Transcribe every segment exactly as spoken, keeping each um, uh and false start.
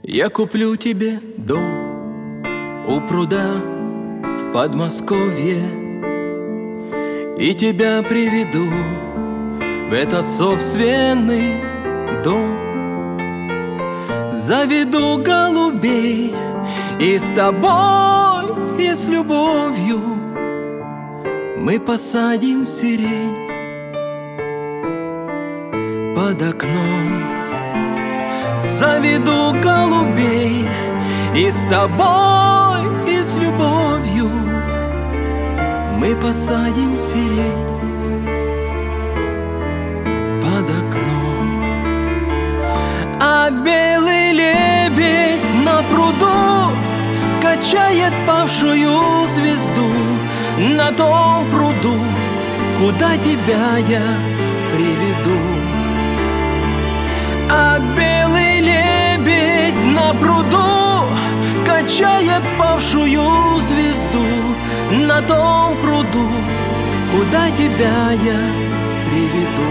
Я куплю тебе дом у пруда в Подмосковье и тебя приведу в этот собственный дом. Заведу голубей и с тобой, и с любовью мы посадим сирень под окном. Заведу голубей и с тобой, и с любовью мы посадим сирень под окном. А белый лебедь на пруду качает павшую звезду, на том пруду, куда тебя я приведу. А белый лебедь на пруду качает павшую звезду, на том пруду, куда тебя я приведу.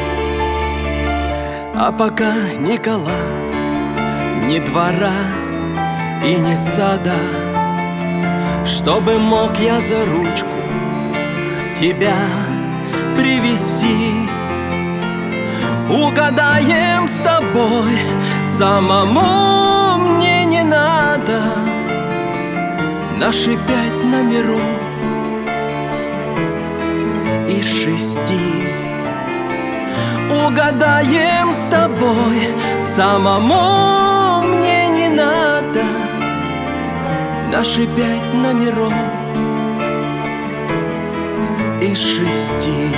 А пока ни кола, ни двора и ни сада, чтобы мог я за ручку тебя привести, угадаем с тобой, самому мне не надо наши пять номеров из шести. Угадаем с тобой, самому мне не надо наши пять номеров из шести.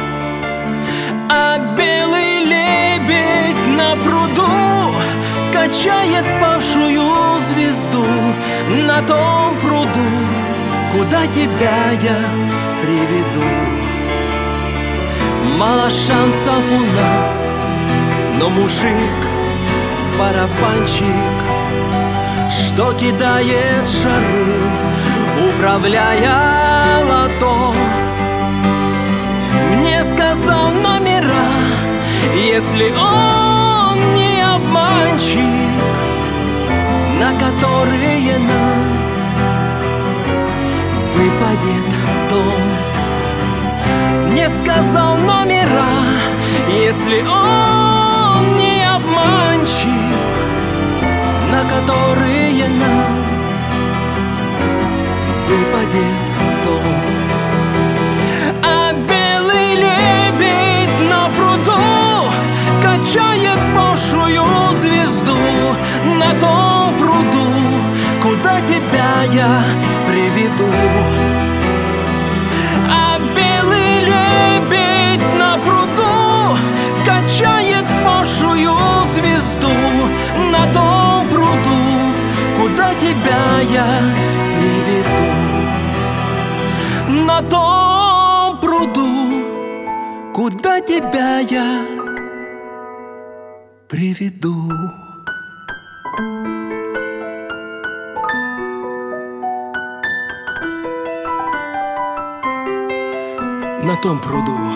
А белый лебедь на пруду качает павшую звезду, на том пруду, куда тебя я приведу. Мало шансов у нас, но мужик барабанщик, что кидает шары, управляя лото, мне сказал номера, если он не обманщик, на которые нам выпадет дом. Мне сказал номера, если он не обманщик, на которые нам выпадет дом. А белый лебедь на пруду качает павшую звезду, на том пруду, куда тебя я приведу. А белый лебедь на пруду качает павшую звезду, на том пруду, куда тебя я приведу. На том пруду, куда тебя я приведу. На том пруду,